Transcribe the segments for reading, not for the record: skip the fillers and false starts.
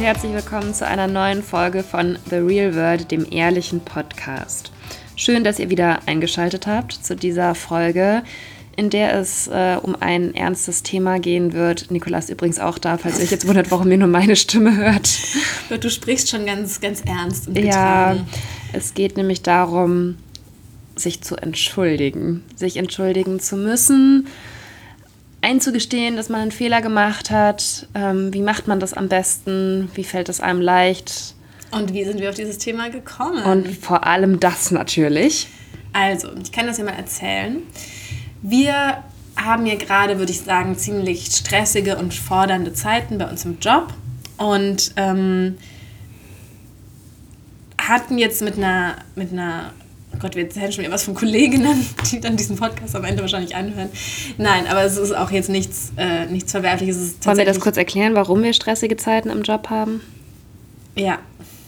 herzlich willkommen zu einer neuen Folge von The Real World, dem ehrlichen Podcast. Schön, dass ihr wieder eingeschaltet habt zu dieser Folge, in der es um ein ernstes Thema gehen wird. Nicola ist übrigens auch da, falls ihr euch jetzt wundert, warum ihr nur meine Stimme hört. Du sprichst schon ganz, ganz ernst und Ja, getragen. es geht nämlich darum, sich zu entschuldigen. Sich entschuldigen zu müssen, einzugestehen, dass man einen Fehler gemacht hat. Wie macht man das am besten? Wie fällt es einem leicht? Und wie sind wir auf dieses Thema gekommen? Und vor allem das natürlich. Also, ich kann das ja mal erzählen. Wir haben hier gerade, würde ich sagen, ziemlich stressige und fordernde Zeiten bei uns im Job. Und hatten jetzt mit einer oh Gott, wir erzählen schon wieder was von Kolleginnen, die dann diesen Podcast am Ende wahrscheinlich anhören. Nein, aber es ist auch jetzt nichts Verwerfliches. Es ist Wollen wir das kurz erklären, warum wir stressige Zeiten im Job haben? Ja.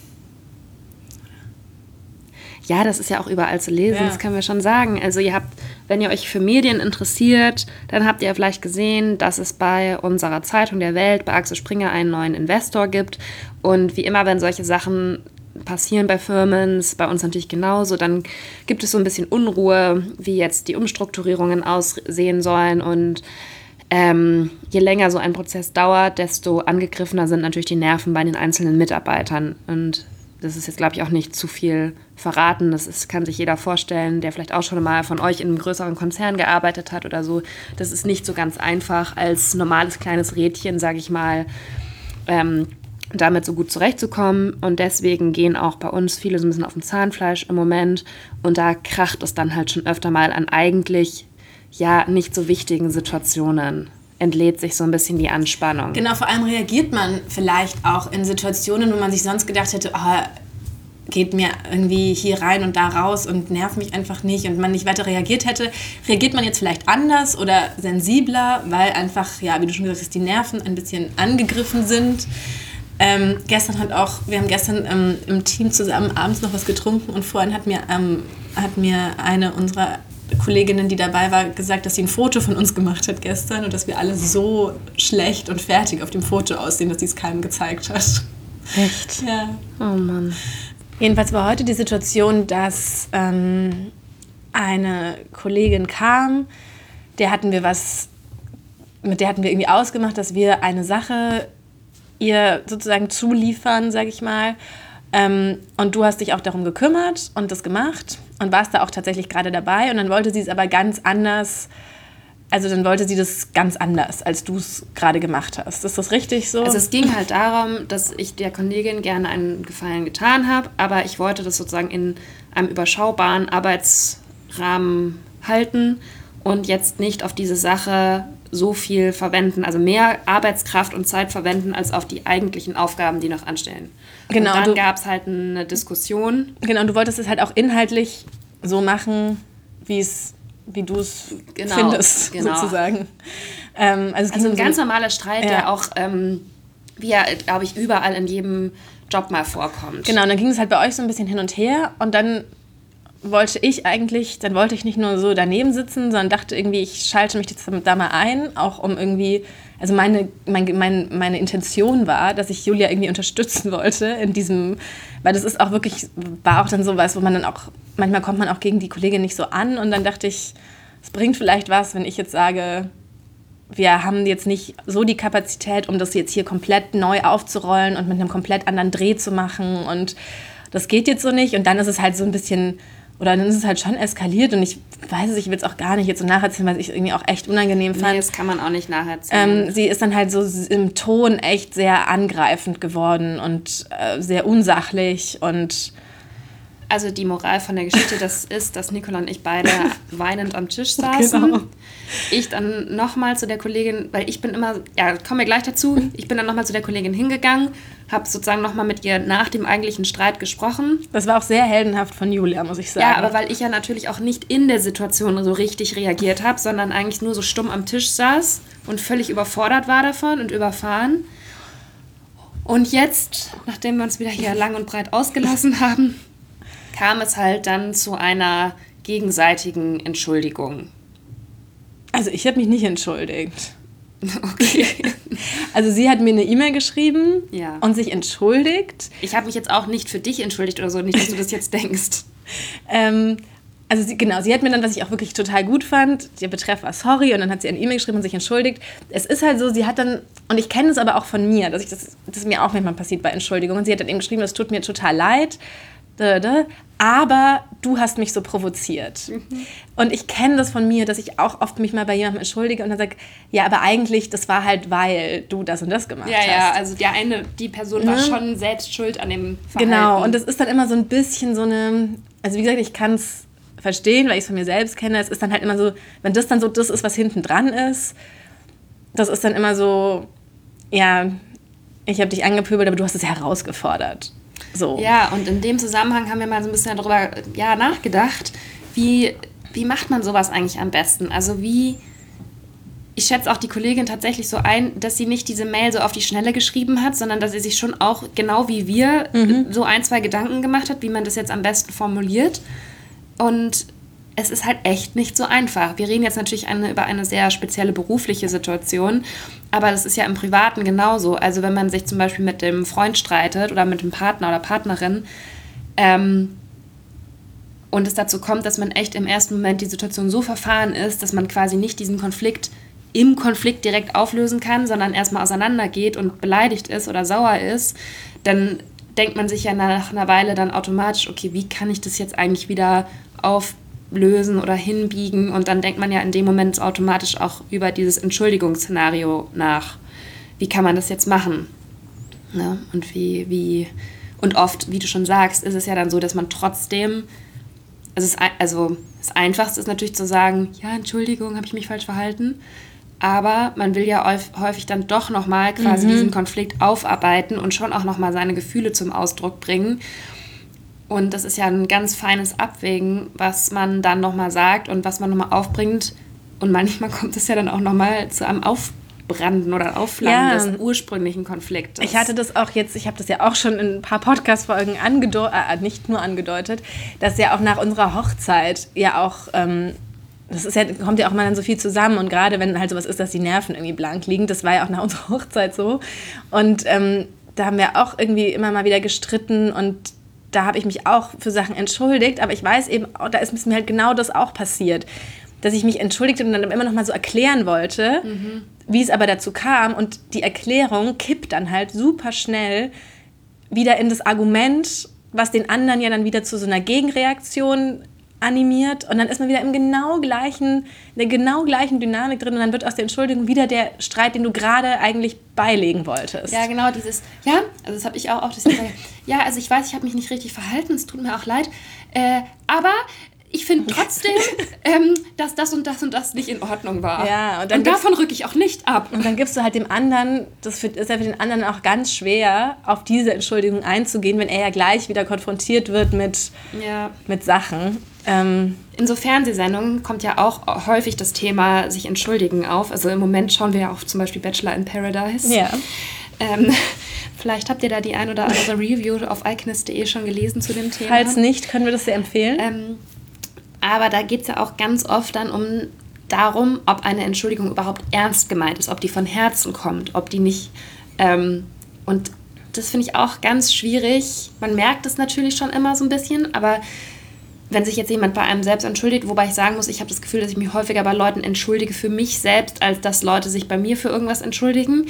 Ja, das ist ja auch überall zu lesen, Ja. Das können wir schon sagen. Also ihr habt, wenn ihr euch für Medien interessiert, dann habt ihr vielleicht gesehen, dass es bei unserer Zeitung der Welt, bei Axel Springer, einen neuen Investor gibt. Und wie immer, wenn solche Sachen passieren bei Firmen, ist bei uns natürlich genauso, dann gibt es so ein bisschen Unruhe, wie jetzt die Umstrukturierungen aussehen sollen. Und je länger so ein Prozess dauert, desto angegriffener sind natürlich die Nerven bei den einzelnen Mitarbeitern. Und das ist jetzt, glaube ich, auch nicht zu viel verraten. Kann sich jeder vorstellen, der vielleicht auch schon mal von euch in einem größeren Konzern gearbeitet hat oder so. Das ist nicht so ganz einfach, als normales kleines Rädchen, sage ich mal, damit so gut zurechtzukommen. Und deswegen gehen auch bei uns viele so ein bisschen auf dem Zahnfleisch im Moment. Und da kracht es dann halt schon öfter mal an eigentlich ja nicht so wichtigen Situationen. Entlädt sich so ein bisschen die Anspannung. Genau, vor allem reagiert man vielleicht auch in Situationen, wo man sich sonst gedacht hätte, geht mir irgendwie hier rein und da raus und nervt mich einfach nicht und man nicht weiter reagiert hätte, reagiert man jetzt vielleicht anders oder sensibler, weil einfach, ja, wie du schon gesagt hast, die Nerven ein bisschen angegriffen sind. Wir haben gestern im Team zusammen abends noch was getrunken und vorhin hat mir eine unserer Kolleginnen, die dabei war, gesagt, dass sie ein Foto von uns gemacht hat gestern und dass wir alle so schlecht und fertig auf dem Foto aussehen, dass sie es keinem gezeigt hat. Echt? Ja. Oh Mann. Jedenfalls war heute die Situation, dass eine Kollegin kam, mit der hatten wir irgendwie ausgemacht, dass wir eine Sache ihr sozusagen zuliefern, sag ich mal. Und du hast dich auch darum gekümmert und das gemacht und warst da auch tatsächlich gerade dabei und dann wollte sie es aber ganz anders, also dann wollte sie das ganz anders, als du es gerade gemacht hast. Ist das richtig so? Also es ging halt darum, dass ich der Kollegin gerne einen Gefallen getan habe, aber ich wollte das sozusagen in einem überschaubaren Arbeitsrahmen halten und jetzt nicht auf diese Sache so viel verwenden, also mehr Arbeitskraft und Zeit verwenden, als auf die eigentlichen Aufgaben, die noch anstehen. Genau, und dann gab es halt eine Diskussion. Genau, und du wolltest es halt auch inhaltlich so machen, wie du es findest, sozusagen. Also ein ganz normaler Streit, der auch, wie er, glaube ich, überall in jedem Job mal vorkommt. Genau, und dann ging es halt bei euch so ein bisschen hin und her und dann wollte ich nicht nur so daneben sitzen, sondern dachte irgendwie, ich schalte mich jetzt da mal ein, auch um irgendwie, also meine Intention war, dass ich Julia irgendwie unterstützen wollte in diesem, weil das ist auch wirklich, war auch dann sowas, wo man dann auch, manchmal kommt man auch gegen die Kollegin nicht so an und dann dachte ich, es bringt vielleicht was, wenn ich jetzt sage, wir haben jetzt nicht so die Kapazität, um das jetzt hier komplett neu aufzurollen und mit einem komplett anderen Dreh zu machen und das geht jetzt so nicht und dann ist es halt so ein bisschen, oder dann ist es halt schon eskaliert und ich weiß es, ich will es auch gar nicht jetzt so nacherzählen, weil ich es irgendwie auch echt unangenehm fand. Nee, das kann man auch nicht nacherzählen. Sie ist dann halt so im Ton echt sehr angreifend geworden und sehr unsachlich und also die Moral von der Geschichte, das ist, dass Nicola und ich beide weinend am Tisch saßen. Genau. Ich dann nochmal zu der Kollegin, weil ich bin immer, ja, kommen wir gleich dazu, ich bin dann nochmal zu der Kollegin hingegangen, habe sozusagen nochmal mit ihr nach dem eigentlichen Streit gesprochen. Das war auch sehr heldenhaft von Julia, muss ich sagen. Ja, aber weil ich ja natürlich auch nicht in der Situation so richtig reagiert habe, sondern eigentlich nur so stumm am Tisch saß und völlig überfordert war davon und überfahren. Und jetzt, nachdem wir uns wieder hier lang und breit ausgelassen haben, kam es halt dann zu einer gegenseitigen Entschuldigung. Also ich habe mich nicht entschuldigt. Okay. Also sie hat mir eine E-Mail geschrieben Ja. und sich entschuldigt. Ich habe mich jetzt auch nicht für dich entschuldigt oder so, nicht, dass du das jetzt denkst. Also sie hat mir dann, was ich auch wirklich total gut fand, der Betreff war sorry und dann hat sie eine E-Mail geschrieben und sich entschuldigt. Es ist halt so, sie hat dann, und ich kenne es aber auch von mir, dass das mir auch manchmal passiert bei Entschuldigungen. Sie hat dann eben geschrieben, es tut mir total leid, aber du hast mich so provoziert. Und ich kenne das von mir, dass ich auch oft mich mal bei jemandem entschuldige und dann sage, ja, aber eigentlich, das war halt, weil du das und das gemacht hast. Ja, also die Person war schon selbst schuld an dem Verhalten. Genau, und das ist dann immer so ein bisschen so eine, also wie gesagt, ich kann es verstehen, weil ich es von mir selbst kenne. Es ist dann halt immer so, wenn das dann so das ist, was hinten dran ist, das ist dann immer so, ja, ich habe dich angepöbelt, aber du hast es herausgefordert. So. Ja, und in dem Zusammenhang haben wir mal so ein bisschen darüber nachgedacht, wie macht man sowas eigentlich am besten? Also ich schätze auch die Kollegin tatsächlich so ein, dass sie nicht diese Mail so auf die Schnelle geschrieben hat, sondern dass sie sich schon auch, genau wie wir, so 1, 2 Gedanken gemacht hat, wie man das jetzt am besten formuliert. Und es ist halt echt nicht so einfach. Wir reden jetzt natürlich über eine sehr spezielle berufliche Situation, aber das ist ja im Privaten genauso. Also wenn man sich zum Beispiel mit dem Freund streitet oder mit dem Partner oder Partnerin und es dazu kommt, dass man echt im ersten Moment die Situation so verfahren ist, dass man quasi nicht diesen Konflikt im Konflikt direkt auflösen kann, sondern erstmal auseinandergeht und beleidigt ist oder sauer ist, dann denkt man sich ja nach einer Weile dann automatisch, okay, wie kann ich das jetzt eigentlich wieder auflösen oder hinbiegen? Und dann denkt man ja in dem Moment automatisch auch über dieses Entschuldigungsszenario nach. Wie kann man das jetzt machen? Ne? Und und oft, wie du schon sagst, ist es ja dann so, dass man trotzdem, also das Einfachste ist natürlich zu sagen, ja, Entschuldigung, habe ich mich falsch verhalten. Aber man will ja häufig dann doch nochmal quasi diesen Konflikt aufarbeiten und schon auch nochmal seine Gefühle zum Ausdruck bringen. Und das ist ja ein ganz feines Abwägen, was man dann nochmal sagt und was man nochmal aufbringt. Und manchmal kommt es ja dann auch nochmal zu einem Aufbranden oder Aufflammen des ursprünglichen Konfliktes. Ich hatte das auch jetzt, ich habe das ja auch schon in ein paar Podcast-Folgen nicht nur angedeutet, dass ja auch nach unserer Hochzeit ja auch... das ist ja, kommt ja auch mal dann so viel zusammen und gerade wenn halt sowas ist, dass die Nerven irgendwie blank liegen, das war ja auch nach unserer Hochzeit so und da haben wir auch irgendwie immer mal wieder gestritten und da habe ich mich auch für Sachen entschuldigt, aber ich weiß eben, da ist mir halt genau das auch passiert, dass ich mich entschuldigte und dann immer noch mal so erklären wollte, wie es aber dazu kam und die Erklärung kippt dann halt super schnell wieder in das Argument, was den anderen ja dann wieder zu so einer Gegenreaktion animiert und dann ist man wieder in der genau gleichen Dynamik drin und dann wird aus der Entschuldigung wieder der Streit, den du gerade eigentlich beilegen wolltest. Ja, genau, also das habe ich auch das ja, also ich weiß, ich habe mich nicht richtig verhalten, es tut mir auch leid, aber ich finde trotzdem, dass das und das und das nicht in Ordnung war. Ja, und davon rücke ich auch nicht ab. Und dann gibst du halt dem anderen, ist ja für den anderen auch ganz schwer, auf diese Entschuldigung einzugehen, wenn er ja gleich wieder konfrontiert wird mit Sachen. In so Fernsehsendungen kommt ja auch häufig das Thema sich entschuldigen auf. Also im Moment schauen wir ja auch zum Beispiel Bachelor in Paradise. Ja. Vielleicht habt ihr da die ein oder andere Review auf iKnist.de schon gelesen zu dem Thema. Falls nicht, können wir das sehr empfehlen. Aber da geht es ja auch ganz oft dann darum, ob eine Entschuldigung überhaupt ernst gemeint ist, ob die von Herzen kommt, ob die nicht... und das finde ich auch ganz schwierig. Man merkt es natürlich schon immer so ein bisschen, aber wenn sich jetzt jemand bei einem selbst entschuldigt, wobei ich sagen muss, ich habe das Gefühl, dass ich mich häufiger bei Leuten entschuldige für mich selbst, als dass Leute sich bei mir für irgendwas entschuldigen.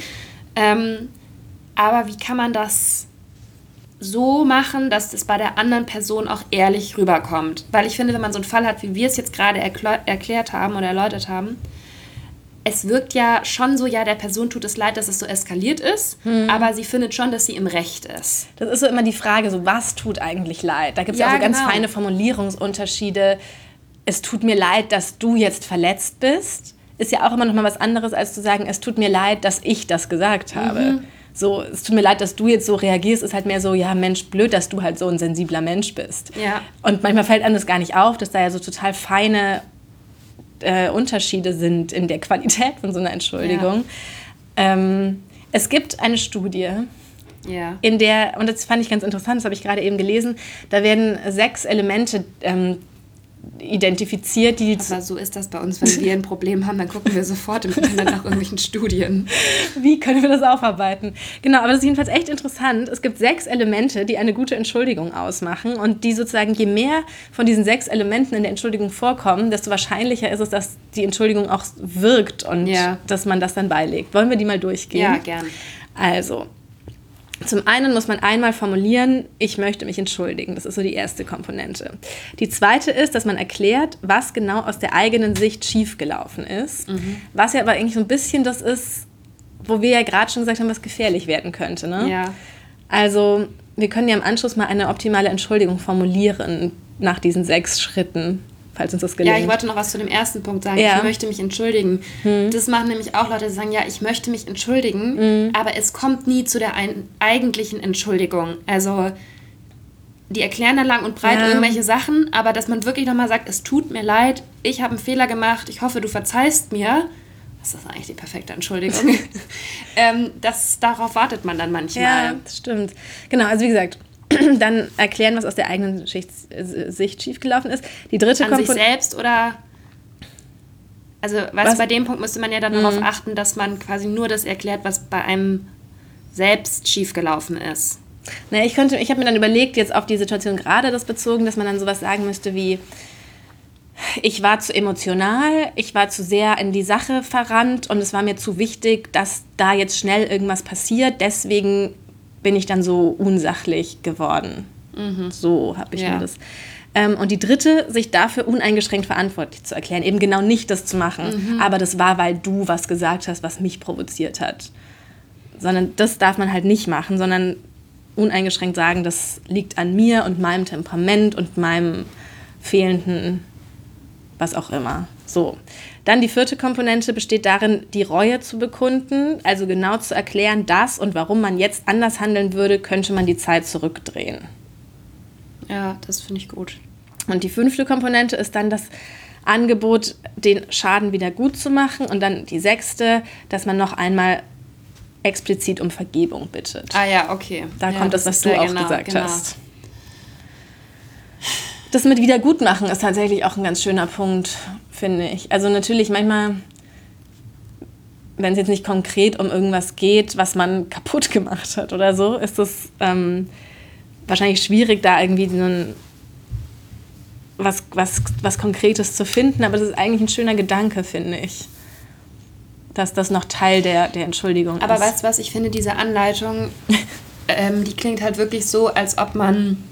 Aber wie kann man das so machen, dass das bei der anderen Person auch ehrlich rüberkommt? Weil ich finde, wenn man so einen Fall hat, wie wir es jetzt gerade erklärt haben oder erläutert haben, es wirkt ja schon so, ja, der Person tut es leid, dass es so eskaliert ist, aber sie findet schon, dass sie im Recht ist. Das ist so immer die Frage, so was tut eigentlich leid? Da gibt es ja auch so ganz feine Formulierungsunterschiede. Es tut mir leid, dass du jetzt verletzt bist. Ist ja auch immer noch mal was anderes, als zu sagen, es tut mir leid, dass ich das gesagt habe. So, es tut mir leid, dass du jetzt so reagierst, ist halt mehr so, ja Mensch, blöd, dass du halt so ein sensibler Mensch bist. Ja. Und manchmal fällt einem das gar nicht auf, dass da ja so total feine Unterschiede sind in der Qualität von so einer Entschuldigung. Ja. Es gibt eine Studie, in der, und das fand ich ganz interessant, das habe ich gerade eben gelesen, da werden 6 Elemente identifiziert, die... Aber so ist das bei uns, wenn wir ein Problem haben, dann gucken wir sofort im Internet nach irgendwelchen Studien. Wie können wir das aufarbeiten? Genau, aber das ist jedenfalls echt interessant. Es gibt 6 Elemente, die eine gute Entschuldigung ausmachen und die sozusagen, je mehr von diesen 6 Elementen in der Entschuldigung vorkommen, desto wahrscheinlicher ist es, dass die Entschuldigung auch wirkt und dass man das dann beilegt. Wollen wir die mal durchgehen? Ja, gern. Also, zum einen muss man einmal formulieren, ich möchte mich entschuldigen. Das ist so die erste Komponente. Die zweite ist, dass man erklärt, was genau aus der eigenen Sicht schiefgelaufen ist. Was ja aber eigentlich so ein bisschen das ist, wo wir ja gerade schon gesagt haben, was gefährlich werden könnte. Ne? Ja. Also wir können ja im Anschluss mal eine optimale Entschuldigung formulieren nach diesen 6 Schritten, falls uns das gelingt. Ja, ich wollte noch was zu dem ersten Punkt sagen. Ich möchte mich entschuldigen. Das machen nämlich auch Leute, die sagen, ja, ich möchte mich entschuldigen, aber es kommt nie zu der eigentlichen Entschuldigung. Also die erklären dann lang und breit irgendwelche Sachen, aber dass man wirklich nochmal sagt, es tut mir leid, ich habe einen Fehler gemacht, ich hoffe, du verzeihst mir. Das ist eigentlich die perfekte Entschuldigung. Darauf wartet man dann manchmal. Ja, das stimmt. Genau, also wie gesagt, dann erklären, was aus der eigenen Sicht schiefgelaufen ist. Die dritte An sich selbst oder... Also, bei dem Punkt müsste man ja dann darauf achten, dass man quasi nur das erklärt, was bei einem selbst schiefgelaufen ist. Na, ich habe mir dann überlegt, jetzt auf die Situation gerade das bezogen, dass man dann sowas sagen müsste wie, ich war zu emotional, ich war zu sehr in die Sache verrannt und es war mir zu wichtig, dass da jetzt schnell irgendwas passiert, deswegen bin ich dann so unsachlich geworden. So habe ich mir das... Und die dritte, sich dafür uneingeschränkt verantwortlich zu erklären, eben genau nicht das zu machen, aber das war, weil du was gesagt hast, was mich provoziert hat. Sondern das darf man halt nicht machen, sondern uneingeschränkt sagen, das liegt an mir und meinem Temperament und meinem fehlenden was auch immer. So. Dann die 4. Komponente besteht darin, die Reue zu bekunden, also genau zu erklären, dass und warum man jetzt anders handeln würde, könnte man die Zeit zurückdrehen. Ja, das finde ich gut. Und die 5. Komponente ist dann das Angebot, den Schaden wieder gut zu machen. Und dann die 6., dass man noch einmal explizit um Vergebung bittet. Ah ja, okay. Da kommt das, was du auch gesagt hast. Das mit Wiedergutmachen ist tatsächlich auch ein ganz schöner Punkt, finde ich. Also natürlich manchmal, wenn es jetzt nicht konkret um irgendwas geht, was man kaputt gemacht hat oder so, ist es wahrscheinlich schwierig, da irgendwie was Konkretes zu finden. Aber das ist eigentlich ein schöner Gedanke, finde ich. Dass das noch Teil der Entschuldigung ist. Aber weißt du was, ich finde diese Anleitung, die klingt halt wirklich so, als ob man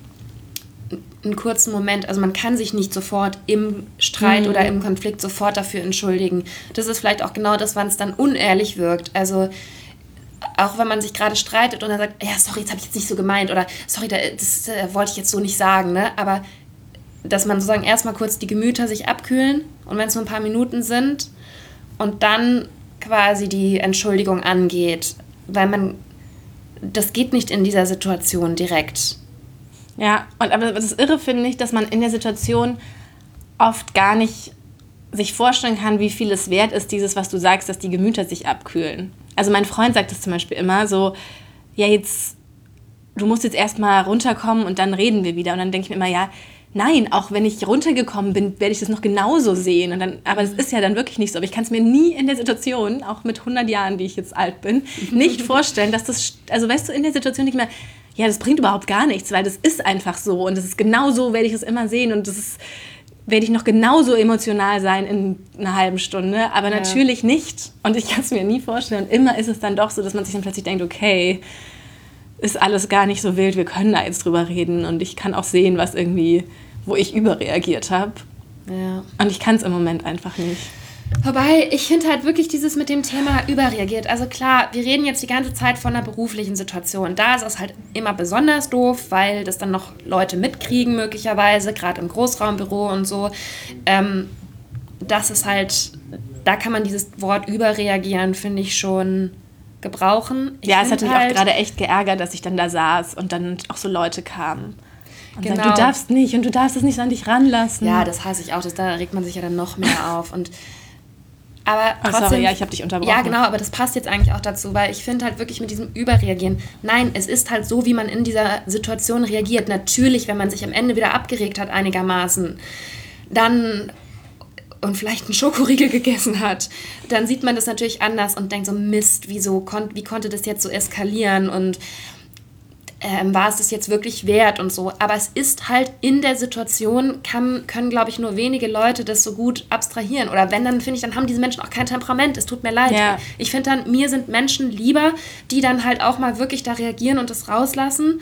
einen kurzen Moment, also man kann sich nicht sofort im Streit oder im Konflikt sofort dafür entschuldigen. Das ist vielleicht auch genau das, wann es dann unehrlich wirkt. Also auch wenn man sich gerade streitet und dann sagt, ja, sorry, jetzt habe ich jetzt nicht so gemeint oder sorry, das wollte ich jetzt so nicht sagen, ne? Aber dass man sozusagen erstmal kurz die Gemüter sich abkühlen und wenn es nur ein paar Minuten sind und dann quasi die Entschuldigung angeht, weil das geht nicht in dieser Situation direkt. Ja, aber das Irre finde ich, dass man in der Situation oft gar nicht sich vorstellen kann, wie viel es wert ist, dieses, was du sagst, dass die Gemüter sich abkühlen. Also mein Freund sagt das zum Beispiel immer so, ja du musst jetzt erstmal runterkommen und dann reden wir wieder. Und dann denke ich mir immer, ja, nein, auch wenn ich runtergekommen bin, werde ich das noch genauso sehen. Aber das ist ja dann wirklich nicht so. Aber ich kann es mir nie in der Situation, auch mit 100 Jahren, die ich jetzt alt bin, nicht vorstellen, dass das, also weißt du, in der Situation nicht mehr, ja, das bringt überhaupt gar nichts, weil das ist einfach so. Und das ist genau so, werde ich es immer sehen. Und werde ich noch genauso emotional sein in einer halben Stunde, aber natürlich nicht. Und ich kann es mir nie vorstellen. Und immer ist es dann doch so, dass man sich dann plötzlich denkt, okay, ist alles gar nicht so wild, wir können da jetzt drüber reden. Und ich kann auch sehen, wo ich überreagiert habe. Ja. Und ich kann es im Moment einfach nicht. Wobei, ich finde halt wirklich dieses mit dem Thema überreagiert. Also klar, wir reden jetzt die ganze Zeit von einer beruflichen Situation. Da ist es halt immer besonders doof, weil das dann noch Leute mitkriegen möglicherweise, gerade im Großraumbüro und so. Das ist halt, da kann man dieses Wort überreagieren, finde ich, schon gebrauchen. Es hat mich auch gerade echt geärgert, dass ich dann da saß und dann auch so Leute kamen. Und genau. sagen, du darfst nicht und du darfst es nicht an dich ranlassen. Ja, das hasse ich auch. Da regt man sich ja dann noch mehr auf. Aber trotzdem, sorry, ja, ich habe dich unterbrochen. Ja, genau, aber das passt jetzt eigentlich auch dazu, weil ich finde halt wirklich mit diesem Überreagieren, nein, es ist halt so, wie man in dieser Situation reagiert. Natürlich, wenn man sich am Ende wieder abgeregt hat einigermaßen, dann und vielleicht einen Schokoriegel gegessen hat, dann sieht man das natürlich anders und denkt so, Mist, wie konnte das jetzt so eskalieren und war es das jetzt wirklich wert und so. Aber es ist halt in der Situation, können, glaube ich, nur wenige Leute das so gut abstrahieren. Oder wenn, dann finde ich, dann haben diese Menschen auch kein Temperament. Es tut mir leid. Ja. Ich finde dann, mir sind Menschen lieber, die dann halt auch mal wirklich da reagieren und das rauslassen,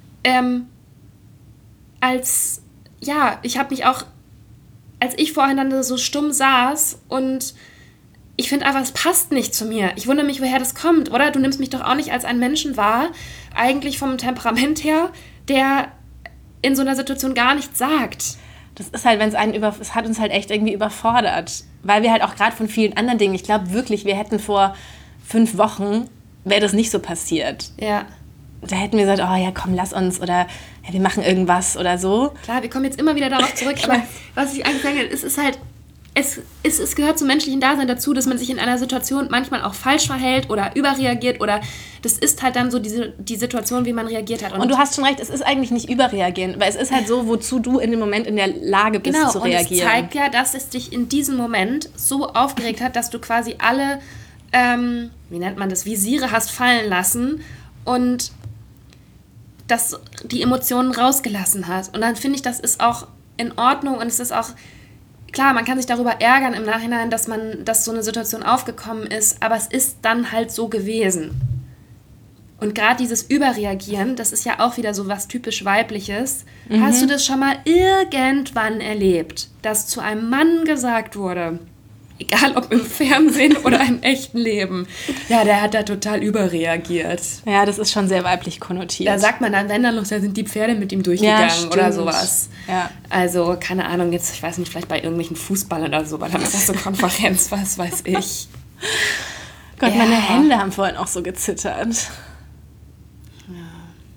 ich habe mich auch, als ich vorhin dann so stumm saß und ich finde einfach, es passt nicht zu mir. Ich wundere mich, woher das kommt, oder? Du nimmst mich doch auch nicht als einen Menschen wahr, eigentlich vom Temperament her, der in so einer Situation gar nichts sagt. Das ist halt, es hat uns halt echt irgendwie überfordert. Weil wir halt auch gerade von vielen anderen Dingen, ich glaube wirklich, wir hätten vor 5 Wochen, wäre das nicht so passiert. Ja. Da hätten wir gesagt, oh ja, komm, lass uns oder ja, wir machen irgendwas oder so. Klar, wir kommen jetzt immer wieder darauf zurück, aber was ich eigentlich sagen will, es ist halt, es gehört zum menschlichen Dasein dazu, dass man sich in einer Situation manchmal auch falsch verhält oder überreagiert oder das ist halt dann so die Situation, wie man reagiert hat. Und du hast schon recht, es ist eigentlich nicht überreagieren, weil es ist halt so, wozu du in dem Moment in der Lage bist zu reagieren. Genau, und es zeigt ja, dass es dich in diesem Moment so aufgeregt hat, dass du quasi alle, wie nennt man das, Visiere hast fallen lassen und dass die Emotionen rausgelassen hat. Und dann finde ich, das ist auch in Ordnung und es ist auch klar, man kann sich darüber ärgern im Nachhinein, dass so eine Situation aufgekommen ist, aber es ist dann halt so gewesen. Und gerade dieses Überreagieren, das ist ja auch wieder so was typisch Weibliches. Mhm. Hast du das schon mal irgendwann erlebt, dass zu einem Mann gesagt wurde, egal ob im Fernsehen oder im echten Leben, ja, der hat da total überreagiert. Ja, das ist schon sehr weiblich konnotiert. Da sagt man dann, wenn dann noch, da sind die Pferde mit ihm durchgegangen oder sowas. Ja. Also, keine Ahnung, jetzt, ich weiß nicht, vielleicht bei irgendwelchen Fußballern oder so, aber dann ist das so Konferenz, was weiß ich. Gott, meine Hände haben vorhin auch so gezittert. Ja.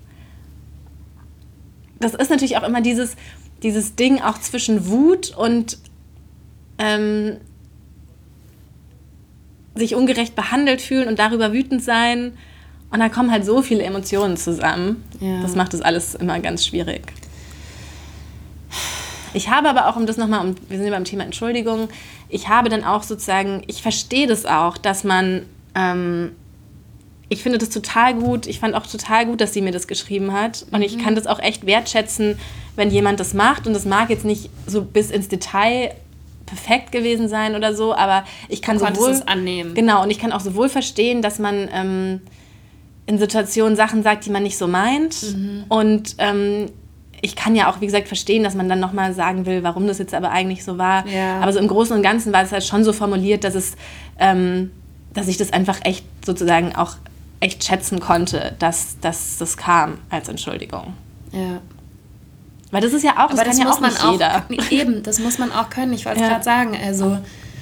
Das ist natürlich auch immer dieses Ding auch zwischen Wut und sich ungerecht behandelt fühlen und darüber wütend sein. Und da kommen halt so viele Emotionen zusammen. Ja. Das macht das alles immer ganz schwierig. Ich habe aber auch, wir sind ja beim Thema Entschuldigung, ich habe dann auch sozusagen, ich verstehe das auch, dass man, ich finde das total gut, ich fand auch total gut, dass sie mir das geschrieben hat. Und ich kann das auch echt wertschätzen, wenn jemand das macht. Und das mag jetzt nicht so bis ins Detail perfekt gewesen sein oder so, aber ich kann es annehmen. Genau, und ich kann auch sowohl verstehen, dass man in Situationen Sachen sagt, die man nicht so meint. Und ich kann ja auch, wie gesagt, verstehen, dass man dann nochmal sagen will, warum das jetzt aber eigentlich so war. Ja. Aber so im Großen und Ganzen war es halt schon so formuliert, dass ich das einfach echt sozusagen auch echt schätzen konnte, dass das kam als Entschuldigung. Ja. Weil das ist ja auch, das kann ja auch nicht jeder. Eben, das muss man auch können. Ich wollte gerade sagen, also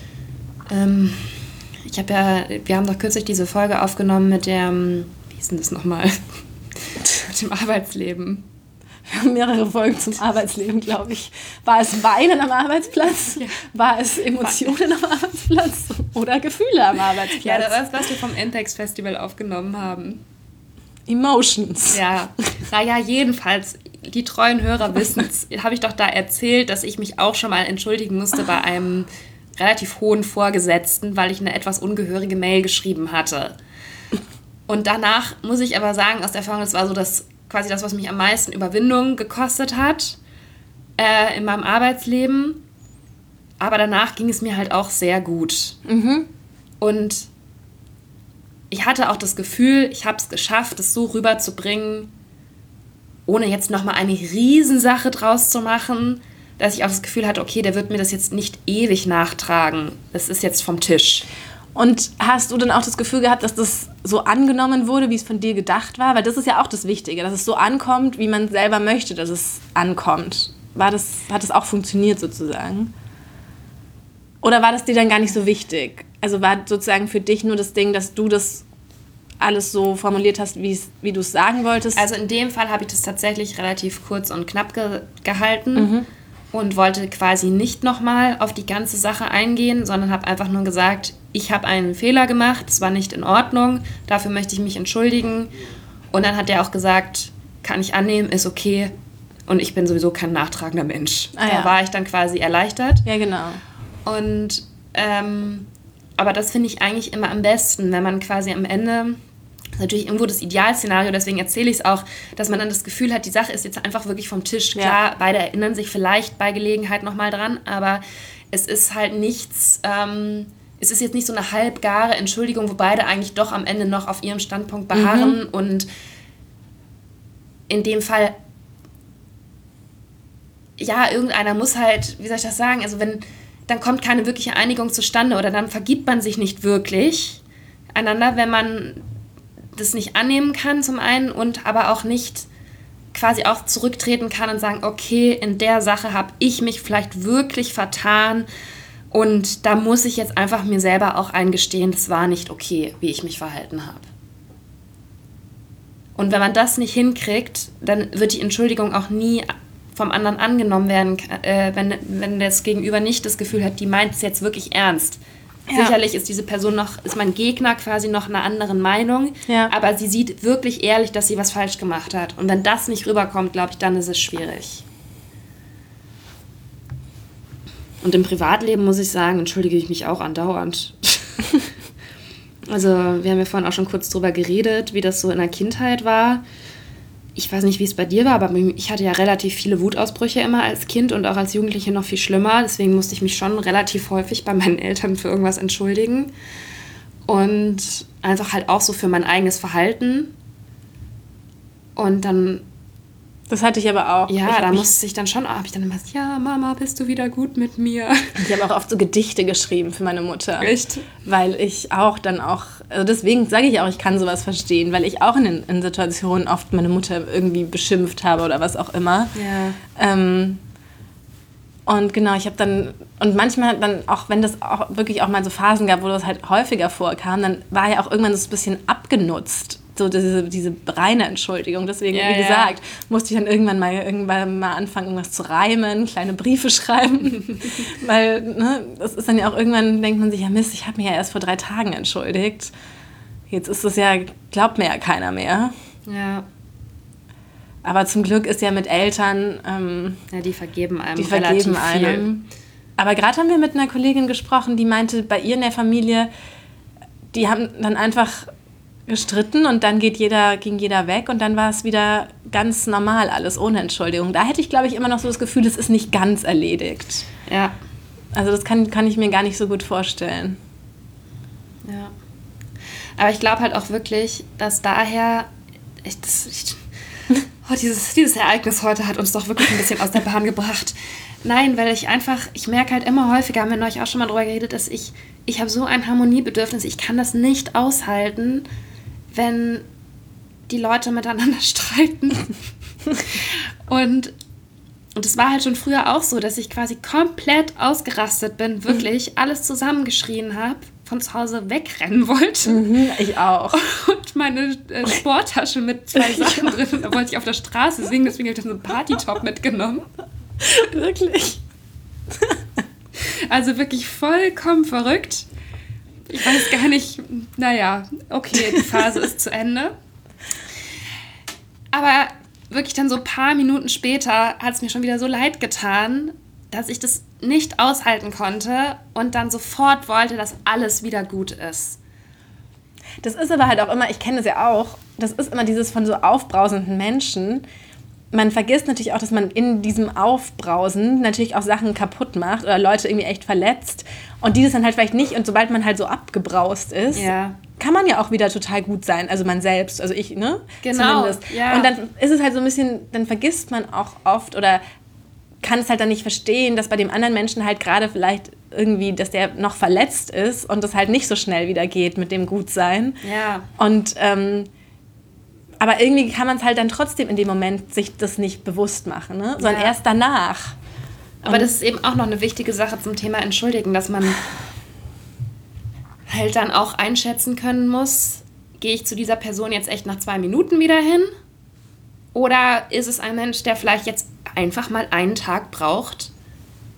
wir haben doch kürzlich diese Folge aufgenommen mit dem, wie hieß denn das nochmal? Mit dem Arbeitsleben. Wir haben mehrere Folgen zum Arbeitsleben, glaube ich. War es Weinen am Arbeitsplatz? Ja. War es Emotionen am Arbeitsplatz? Oder Gefühle am Arbeitsplatz? Ja, das ist, was wir vom Entex Festival aufgenommen haben. Emotions. Ja, naja, jedenfalls, die treuen Hörer wissen es, habe ich doch da erzählt, dass ich mich auch schon mal entschuldigen musste bei einem relativ hohen Vorgesetzten, weil ich eine etwas ungehörige Mail geschrieben hatte. Und danach muss ich aber sagen, aus der Erfahrung, das war so quasi das, was mich am meisten Überwindung gekostet hat in meinem Arbeitsleben. Aber danach ging es mir halt auch sehr gut. Und ich hatte auch das Gefühl, ich habe es geschafft, es so rüberzubringen, ohne jetzt nochmal eine Riesensache draus zu machen, dass ich auch das Gefühl hatte, okay, der wird mir das jetzt nicht ewig nachtragen. Das ist jetzt vom Tisch. Und hast du dann auch das Gefühl gehabt, dass das so angenommen wurde, wie es von dir gedacht war? Weil das ist ja auch das Wichtige, dass es so ankommt, wie man selber möchte, dass es ankommt. Hat das auch funktioniert sozusagen? Oder war das dir dann gar nicht so wichtig? Also war sozusagen für dich nur das Ding, dass du das alles so formuliert hast, wie du es sagen wolltest? Also in dem Fall habe ich das tatsächlich relativ kurz und knapp gehalten. und wollte quasi nicht nochmal auf die ganze Sache eingehen, sondern habe einfach nur gesagt, ich habe einen Fehler gemacht, es war nicht in Ordnung, dafür möchte ich mich entschuldigen. Und dann hat er auch gesagt, kann ich annehmen, ist okay und ich bin sowieso kein nachtragender Mensch. Da war ich dann quasi erleichtert. Ja, genau. Und aber das finde ich eigentlich immer am besten, wenn man quasi am Ende, das ist natürlich irgendwo das Idealszenario, deswegen erzähle ich es auch, dass man dann das Gefühl hat, die Sache ist jetzt einfach wirklich vom Tisch. Klar, beide erinnern sich vielleicht bei Gelegenheit nochmal dran, aber es ist halt nichts, es ist jetzt nicht so eine halbgare Entschuldigung, wo beide eigentlich doch am Ende noch auf ihrem Standpunkt beharren und in dem Fall, ja, irgendeiner muss halt, wie soll ich das sagen, also dann kommt keine wirkliche Einigung zustande oder dann vergibt man sich nicht wirklich einander, wenn man das nicht annehmen kann zum einen und aber auch nicht quasi auch zurücktreten kann und sagen, okay, in der Sache habe ich mich vielleicht wirklich vertan und da muss ich jetzt einfach mir selber auch eingestehen, das war nicht okay, wie ich mich verhalten habe. Und wenn man das nicht hinkriegt, dann wird die Entschuldigung auch nie vom anderen angenommen werden, wenn das Gegenüber nicht das Gefühl hat, die meint es jetzt wirklich ernst. Ja. Sicherlich ist diese Person ist mein Gegner quasi noch einer anderen Meinung, aber sie sieht wirklich ehrlich, dass sie was falsch gemacht hat. Und wenn das nicht rüberkommt, glaube ich, dann ist es schwierig. Und im Privatleben, muss ich sagen, entschuldige ich mich auch andauernd. Also wir haben ja vorhin auch schon kurz drüber geredet, wie das so in der Kindheit war. Ich weiß nicht, wie es bei dir war, aber ich hatte ja relativ viele Wutausbrüche immer als Kind und auch als Jugendliche noch viel schlimmer. Deswegen musste ich mich schon relativ häufig bei meinen Eltern für irgendwas entschuldigen. Und einfach halt auch so für mein eigenes Verhalten. Und dann... Das hatte ich aber auch. Ja, da musste ich dann schon, habe ich dann immer gesagt, ja, Mama, bist du wieder gut mit mir? Ich habe auch oft so Gedichte geschrieben für meine Mutter. Echt? Weil ich auch dann auch, also deswegen sage ich auch, ich kann sowas verstehen, weil ich auch in Situationen oft meine Mutter irgendwie beschimpft habe oder was auch immer. Ja. Und genau, ich habe dann, und manchmal dann auch, wenn das auch wirklich auch mal so Phasen gab, wo das halt häufiger vorkam, dann war ja auch irgendwann so ein bisschen abgenutzt. So diese reine Entschuldigung. Deswegen, wie gesagt, musste ich dann irgendwann mal anfangen, irgendwas zu reimen, kleine Briefe schreiben. Weil, ne, das ist dann ja auch irgendwann, denkt man sich, ja Mist, ich habe mich ja erst vor 3 Tagen entschuldigt. Jetzt ist es ja, glaubt mir ja keiner mehr. Ja. Aber zum Glück ist ja mit Eltern... die vergeben einem relativ viel. Einem. Aber gerade haben wir mit einer Kollegin gesprochen, die meinte, bei ihr in der Familie, die haben dann einfach gestritten und dann ging jeder weg und dann war es wieder ganz normal alles, ohne Entschuldigung. Da hätte ich, glaube ich, immer noch so das Gefühl, es ist nicht ganz erledigt. Ja. Also das kann ich mir gar nicht so gut vorstellen. Ja. Aber ich glaube halt auch wirklich, dass daher... dieses Ereignis heute hat uns doch wirklich ein bisschen aus der Bahn gebracht. Nein, weil ich merke halt immer häufiger, haben wir neulich auch schon mal drüber geredet, dass ich habe so ein Harmoniebedürfnis, ich kann das nicht aushalten, wenn die Leute miteinander streiten. Und es war halt schon früher auch so, dass ich quasi komplett ausgerastet bin, wirklich alles zusammengeschrien habe, von zu Hause wegrennen wollte. Ich auch. Und meine Sporttasche mit 2 Sachen drin, da wollte ich auf der Straße singen, deswegen habe ich dann so einen Partytop mitgenommen. Wirklich? Also wirklich vollkommen verrückt. Ich weiß gar nicht, naja, okay, die Phase ist zu Ende. Aber wirklich dann so ein paar Minuten später hat es mir schon wieder so leid getan, dass ich das nicht aushalten konnte und dann sofort wollte, dass alles wieder gut ist. Das ist aber halt auch immer, ich kenne das ja auch, das ist immer dieses von so aufbrausenden Menschen. Man vergisst natürlich auch, dass man in diesem Aufbrausen natürlich auch Sachen kaputt macht oder Leute irgendwie echt verletzt und die das dann halt vielleicht nicht. Und sobald man halt so abgebraust ist, kann man ja auch wieder total gut sein. Also man selbst, also ich, ne? Genau, zumindest. ja. Und dann ist es halt so ein bisschen, dann vergisst man auch oft oder kann es halt dann nicht verstehen, dass bei dem anderen Menschen halt gerade vielleicht irgendwie, dass der noch verletzt ist und das halt nicht so schnell wieder geht mit dem Gutsein. Ja. Und aber irgendwie kann man es halt dann trotzdem in dem Moment sich das nicht bewusst machen, ne? Sondern erst danach. Aber das ist eben auch noch eine wichtige Sache zum Thema Entschuldigen, dass man halt dann auch einschätzen können muss, gehe ich zu dieser Person jetzt echt nach 2 Minuten wieder hin? Oder ist es ein Mensch, der vielleicht jetzt einfach mal einen Tag braucht,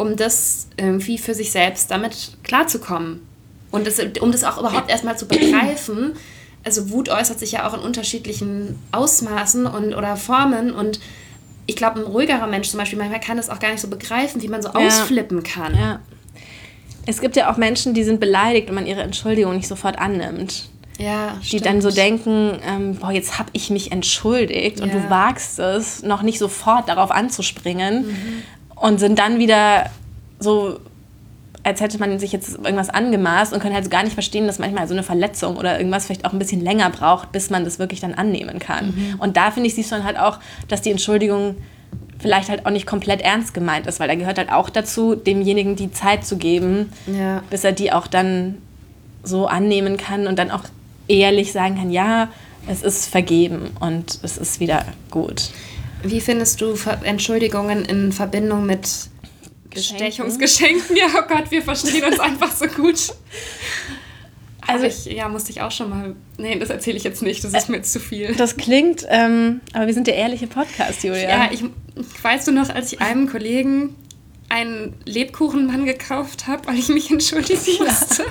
um das irgendwie für sich selbst damit klarzukommen. Und um das auch überhaupt erstmal zu begreifen. Also Wut äußert sich ja auch in unterschiedlichen Ausmaßen oder Formen. Und ich glaube, ein ruhigerer Mensch zum Beispiel, manchmal kann das auch gar nicht so begreifen, wie man so ausflippen kann. Ja. Es gibt ja auch Menschen, die sind beleidigt, wenn man ihre Entschuldigung nicht sofort annimmt. Ja, die stimmt. dann so denken, jetzt habe ich mich entschuldigt und du wagst es, noch nicht sofort darauf anzuspringen und sind dann wieder so, als hätte man sich jetzt irgendwas angemaßt und können halt gar nicht verstehen, dass manchmal so eine Verletzung oder irgendwas vielleicht auch ein bisschen länger braucht, bis man das wirklich dann annehmen kann. Und da, finde ich, siehst du dann halt auch, dass die Entschuldigung vielleicht halt auch nicht komplett ernst gemeint ist, weil da gehört halt auch dazu, demjenigen die Zeit zu geben, bis er die auch dann so annehmen kann und dann auch ehrlich sagen kann, ja, es ist vergeben und es ist wieder gut. Wie findest du Entschuldigungen in Verbindung mit Bestechungsgeschenken? Ja, oh Gott, wir verstehen uns einfach so gut. Also musste ich auch schon mal... Nee, das erzähle ich jetzt nicht, das ist mir jetzt zu viel. Das klingt, aber wir sind der ehrliche Podcast, Julia. Ja, weißt du noch, als ich einem Kollegen einen Lebkuchenmann gekauft habe, weil ich mich entschuldigen musste?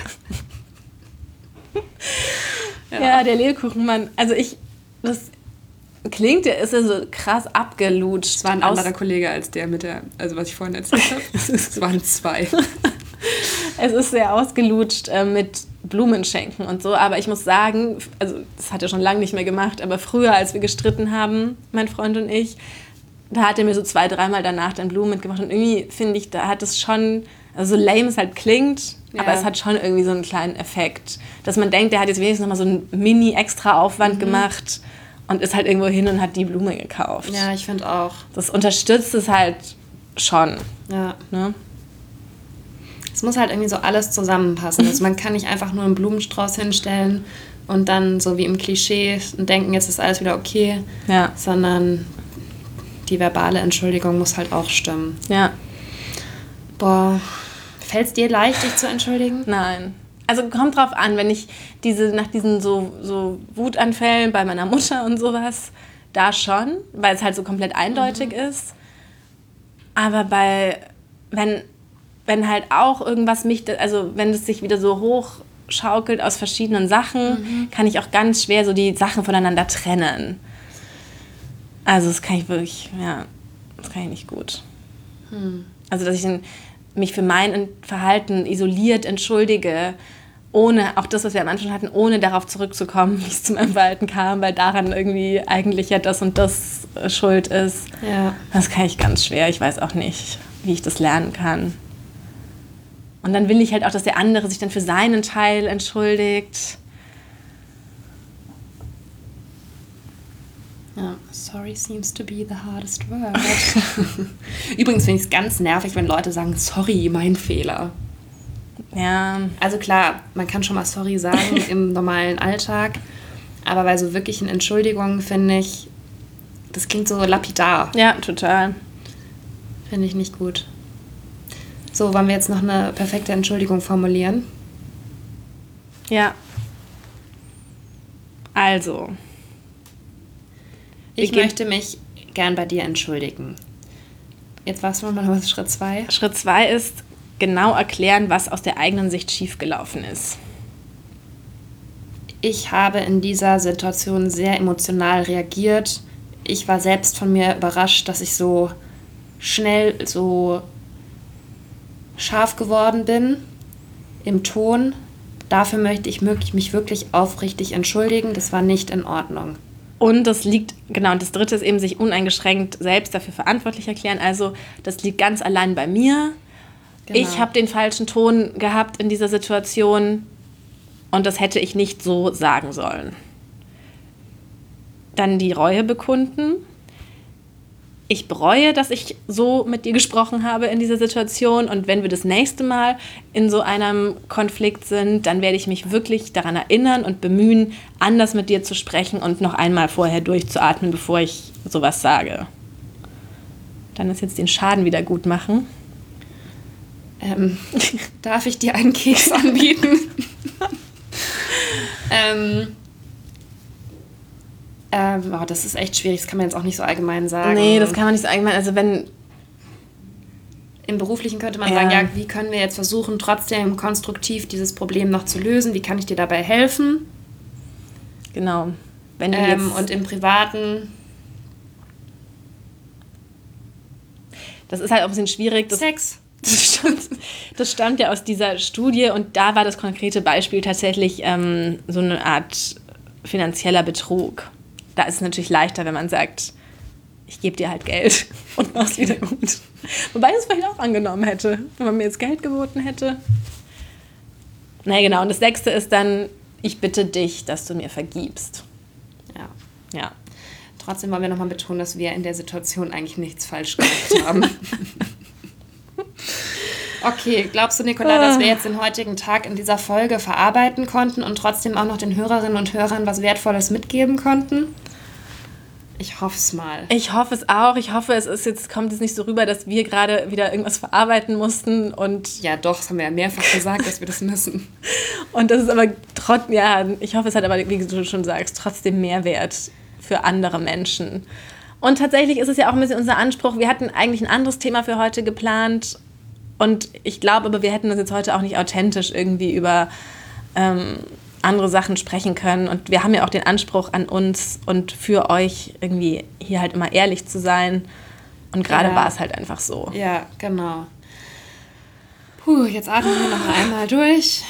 Ja, der Lebkuchenmann. Also das klingt, der ist ja so krass abgelutscht. Es war ein anderer Kollege als der was ich vorhin erzählt habe. Es waren 2. Es ist sehr ausgelutscht mit Blumenschenken und so, aber ich muss sagen, also das hat er schon lange nicht mehr gemacht, aber früher, als wir gestritten haben, mein Freund und ich, da hat er mir so 2-3 Mal danach dann Blumen mitgebracht und irgendwie finde ich, da hat es schon, also so lame es halt klingt, aber es hat schon irgendwie so einen kleinen Effekt, dass man denkt, der hat jetzt wenigstens nochmal so einen Mini-Extra-Aufwand gemacht und ist halt irgendwo hin und hat die Blume gekauft. Ja, ich finde auch. Das unterstützt es halt schon. Ja. Ne? Es muss halt irgendwie so alles zusammenpassen. Also man kann nicht einfach nur einen Blumenstrauß hinstellen und dann so wie im Klischee denken, jetzt ist alles wieder okay, sondern die verbale Entschuldigung muss halt auch stimmen. Ja. Boah, fällt es dir leicht, dich zu entschuldigen? Nein. Also kommt drauf an, wenn ich nach diesen so Wutanfällen bei meiner Mutter und sowas, da schon, weil es halt so komplett eindeutig ist. Aber wenn halt auch irgendwas also wenn es sich wieder so hochschaukelt aus verschiedenen Sachen, kann ich auch ganz schwer so die Sachen voneinander trennen. Also das kann ich wirklich, das kann ich nicht gut. Also dass ich mich für mein Verhalten isoliert entschuldige, ohne, auch das, was wir am Anfang hatten, ohne darauf zurückzukommen, wie es zu meinem Verhalten kam, weil daran irgendwie eigentlich ja das und das schuld ist. Ja. Das kann ich ganz schwer. Ich weiß auch nicht, wie ich das lernen kann. Und dann will ich halt auch, dass der andere sich dann für seinen Teil entschuldigt. Ja, sorry seems to be the hardest word. Übrigens finde ich es ganz nervig, wenn Leute sagen, sorry, mein Fehler. Ja. Also klar, man kann schon mal sorry sagen im normalen Alltag, aber bei so wirklichen Entschuldigungen finde ich, das klingt so lapidar. Ja, total. Finde ich nicht gut. So, wollen wir jetzt noch eine perfekte Entschuldigung formulieren? Ja. Also. Ich möchte mich gern bei dir entschuldigen. Jetzt warst du noch mal Schritt 2. Schritt 2 ist genau erklären, was aus der eigenen Sicht schiefgelaufen ist. Ich habe in dieser Situation sehr emotional reagiert. Ich war selbst von mir überrascht, dass ich so schnell so scharf geworden bin im Ton. Dafür möchte ich mich wirklich aufrichtig entschuldigen. Das war nicht in Ordnung. Und das liegt, genau, und das Dritte ist eben, sich uneingeschränkt selbst dafür verantwortlich erklären. Also das liegt ganz allein bei mir. Genau. Ich habe den falschen Ton gehabt in dieser Situation und das hätte ich nicht so sagen sollen. Dann die Reue bekunden. Ich bereue, dass ich so mit dir gesprochen habe in dieser Situation und wenn wir das nächste Mal in so einem Konflikt sind, dann werde ich mich wirklich daran erinnern und bemühen, anders mit dir zu sprechen und noch einmal vorher durchzuatmen, bevor ich sowas sage. Dann ist jetzt den Schaden wieder gut machen. Darf ich dir einen Keks anbieten? Das ist echt schwierig, das kann man jetzt auch nicht so allgemein sagen. Nee, das kann man nicht so allgemein. Also wenn Im Beruflichen könnte man sagen, ja, wie können wir jetzt versuchen, trotzdem konstruktiv dieses Problem noch zu lösen? Wie kann ich dir dabei helfen? Genau. Wenn du jetzt und im Privaten... Das ist halt auch ein bisschen schwierig. Sex. Das stammt ja aus dieser Studie und da war das konkrete Beispiel tatsächlich so eine Art finanzieller Betrug. Da ist es natürlich leichter, wenn man sagt, ich gebe dir halt Geld und mach's wieder gut. Wobei ich es vielleicht auch angenommen hätte, wenn man mir jetzt Geld geboten hätte. Na genau, und das 6. ist dann, ich bitte dich, dass du mir vergibst. Ja. Trotzdem wollen wir nochmal betonen, dass wir in der Situation eigentlich nichts falsch gemacht haben. Okay, glaubst du, Nicola, dass wir jetzt den heutigen Tag in dieser Folge verarbeiten konnten und trotzdem auch noch den Hörerinnen und Hörern was Wertvolles mitgeben konnten? Ich hoffe es mal. Ich hoffe es auch. Ich hoffe, kommt jetzt nicht so rüber, dass wir gerade wieder irgendwas verarbeiten mussten. Und ja, doch, das haben wir ja mehrfach gesagt, dass wir das müssen. Und das ist aber ich hoffe, es hat aber, wie du schon sagst, trotzdem Mehrwert für andere Menschen. Und tatsächlich ist es ja auch ein bisschen unser Anspruch. Wir hatten eigentlich ein anderes Thema für heute geplant. Und ich glaube aber, wir hätten das jetzt heute auch nicht authentisch irgendwie über andere Sachen sprechen können. Und wir haben ja auch den Anspruch an uns und für euch irgendwie hier halt immer ehrlich zu sein. Und gerade war es halt einfach so. Ja, genau. Jetzt atmen wir noch einmal durch.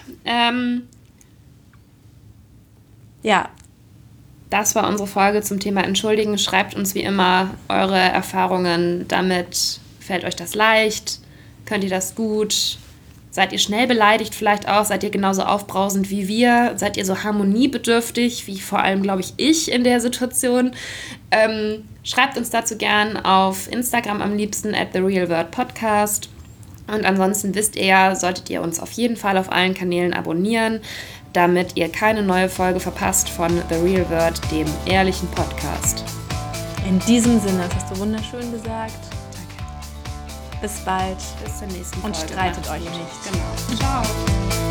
Ja. Das war unsere Folge zum Thema Entschuldigen. Schreibt uns wie immer eure Erfahrungen damit. Fällt euch das leicht? Könnt ihr das gut? Seid ihr schnell beleidigt vielleicht auch? Seid ihr genauso aufbrausend wie wir? Seid ihr so harmoniebedürftig, wie vor allem, glaube ich in der Situation? Schreibt uns dazu gern auf Instagram am liebsten @TheRealWordPodcast. Und ansonsten wisst ihr ja, solltet ihr uns auf jeden Fall auf allen Kanälen abonnieren, damit ihr keine neue Folge verpasst von The Real Word, dem ehrlichen Podcast. In diesem Sinne, das hast du wunderschön gesagt. Danke. Bis bald. Bis zur nächsten Folge. Und streitet euch nicht. Genau. Ciao.